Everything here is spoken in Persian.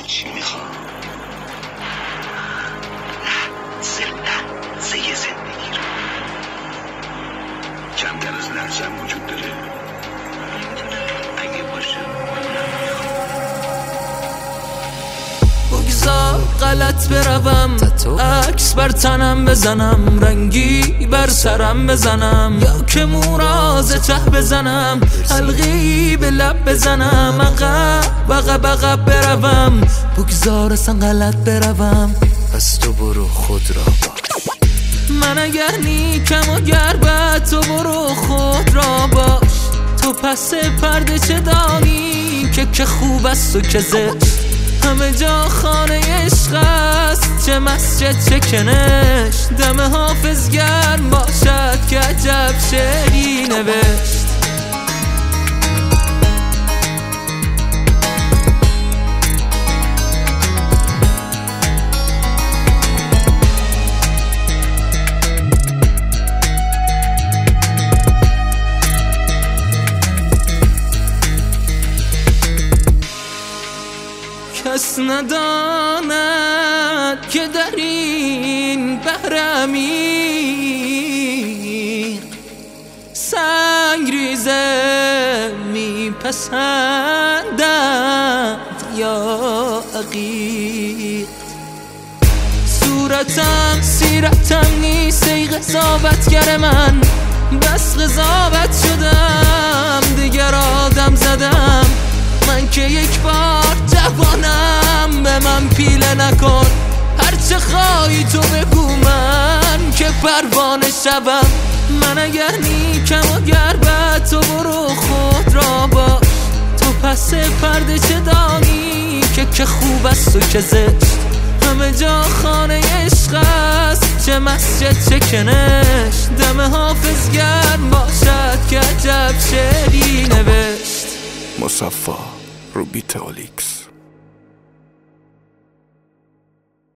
چی میخوام؟ لحظه زندگی رو کمتر از لحظه هم وجود داره. اگه باشه بگذار غلط بروم، عکس بر تنم بزنم، رنگی بر سرم بزنم، یا که موراز ته بزنم، حلقی به لب بزنم، عقب بروم. بگذار اصلا غلط بروم، پس تو برو خود را باش. من اگر نیکم و گر بد، تو برو خود را باش. تو پس پرده چه دانی که خوب است و که زشت. همه جا خانه عشق است، چه مسجد چه کنش. دم حافظ گرم باشد که عجب شعری نوشت. کس نداند که در این بحر عمیق سنگریزه میپسندند یا عقیق. صورتم سیرتم نیست ای قضاوتگر من، بس قضاوت شدم دیگر آدم زدم. من که یک بار جوانم، به من پیله نکن. هرچه خواهی تو بگو من که پروانه شوم. من اگر نیکم و گر بد، تو برو خود را باش. تو پس پرده چه دانی که خوب است و که زشت. همه جا خانه عشق است، چه مسجد چه کنش. دم حافظ گرم باشد که عجب شعری نوشت. مصفا رو بیت اولیکس.